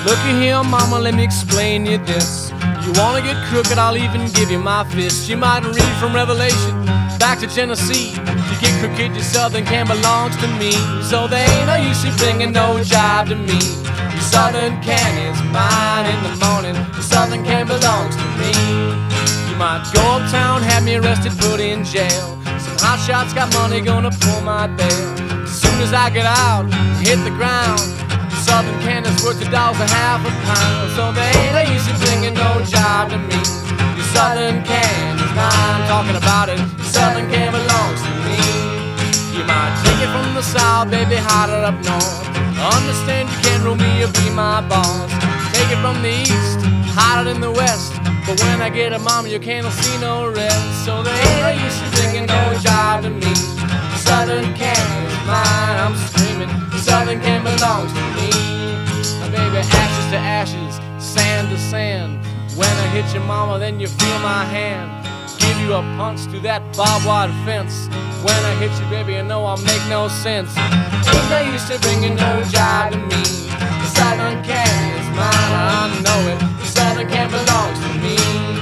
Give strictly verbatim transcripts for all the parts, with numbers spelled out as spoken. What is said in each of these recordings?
Looky here, mama, let me explain you this. You wanna get crooked, I'll even give you my fist. You might read from Revelation back to Genesee. To get crooked, your Southern can belongs to me. So there ain't no use in bringing no jive to me. Your Southern can is mine in the morning. Your Southern can belongs to me. You might go uptown, have me arrested, put in jail. Some hot shots got money, gonna pull my bail. As soon as I get out, hit the ground, Southern can is worth a dollar and a half a pound. So there ain't no use in bringing no job to me. Your Southern can is mine, talking about it. Your Southern can belongs to me. You might take it from the south, baby, hotter up north. Understand you can't rule me or be my boss. Take it from the east, hotter than the west. But when I get a mama, you can't see no rest. So there ain't no use in bringing no job to me. Your Southern can is mine, I'm screaming. Your Southern can belongs to me. Baby, ashes to ashes, sand to sand. When I hit your mama, then you feel my hand. Give you a punch through that barbed wire fence. When I hit you, baby, you know I'll make no sense. Ain't no use to bringing no jive to me. The Southern can is mine, I know it. The Southern can belongs to me.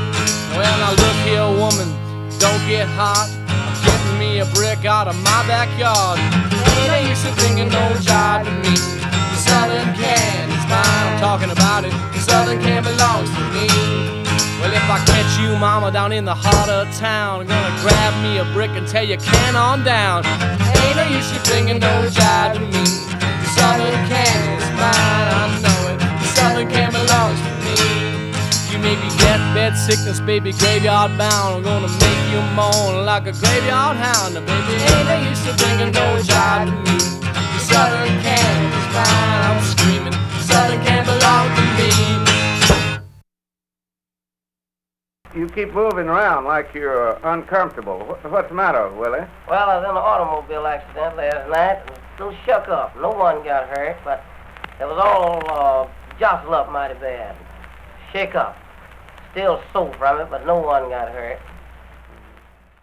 Well, now look here, woman, don't get hot. I'm getting me a brick out of my backyard. Ain't no use to bringing no jive to me. The Southern can is mine, I'm talking about it. The Southern can belongs to me. Well, if I catch you, mama, down in the heart of town, I'm gonna grab me a brick and tell you can on down. Ain't no use in bringing no jive to me. The Southern can is mine, I know it. The Southern can belongs to me. You may be deathbed sickness, baby, graveyard bound. I'm gonna make you moan like a graveyard hound. Now, baby, ain't no use in bringing no jive to me. The Southern can is mine, I'm screaming. The Southern can belong to me. You keep moving around like you're uh, uncomfortable. What, what's the matter, Willie? Well, I was in an automobile accident last night. And still shook up. No one got hurt, but it was all uh, jostle up mighty bad. Shake up. Still sore from it, but no one got hurt.